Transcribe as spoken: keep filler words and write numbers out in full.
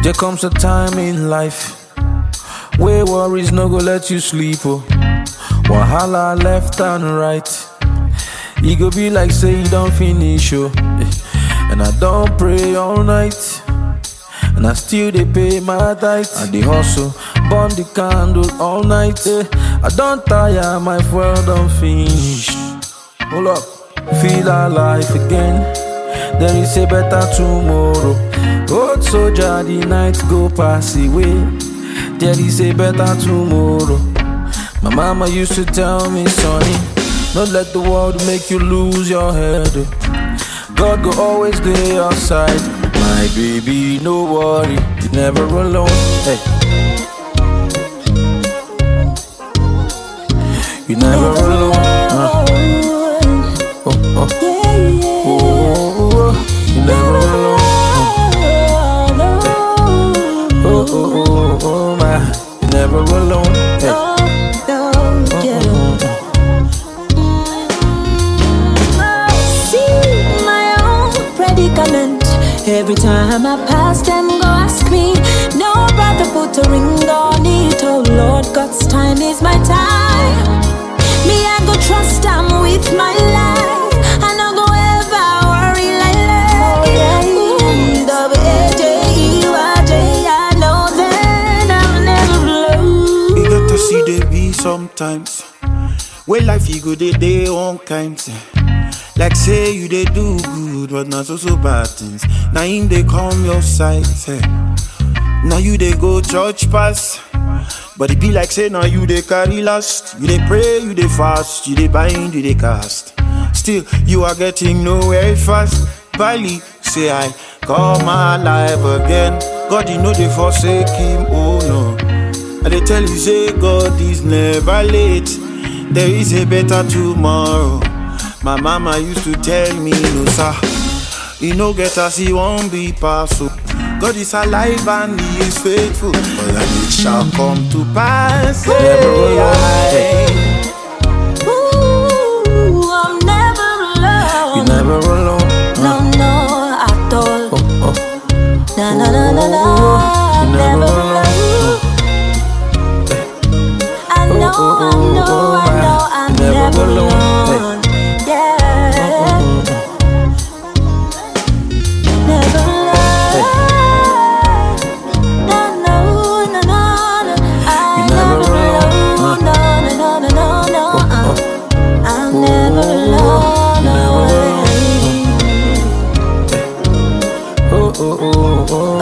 There comes a time in life where worries no go let you sleep, oh. Wahala left and right. E go be like say you don't finish, oh. And I don't pray all night, and I still dey pay my tithe. I dey hustle, burn the candle all night, eh. I don't tire, my fuel don't finish. Hold up, feel alive again. There is a better tomorrow. Old soldier, the night go pass away. There is a better tomorrow. My mama used to tell me, sonny, don't let the world make you lose your head. God go always be your side. My baby, no worry, you're never alone. Hey. You're never alone. Uh. Oh, oh. Oh, oh, oh. You're never alone. Oh, oh, oh, oh, my. You're never alone. Hey. Every time I pass them, go ask me. No brother put a ring on it. Oh Lord, God's time is my time. Me, I go trust Him with my life. I no go ever worry like that. Ooh, double A J E Y J, I know that I'll never blow. You got to see they be sometimes. Where life you go, they day on kinds. Like say you they do good, but not so so bad things. Now in they come your side, hey. Now you they go church pass, but it be like say now you they carry last. You they pray, you they fast, you they bind, you they cast. Still you are getting nowhere fast. Bali say I come alive again. God you know they forsake him, oh no. And they tell you say God is never late. There is a better tomorrow. My mama used to tell me, no sir, he no get as he won't be passed. So God is alive and he is faithful, but it shall come to pass. Never alone. Ooh, I'm never alone. You're never alone. No, no, at all. Oh, oh. Na na na na na. I'm never alone. I know, I know, I know, I'm never alone. Oh, oh, oh, oh.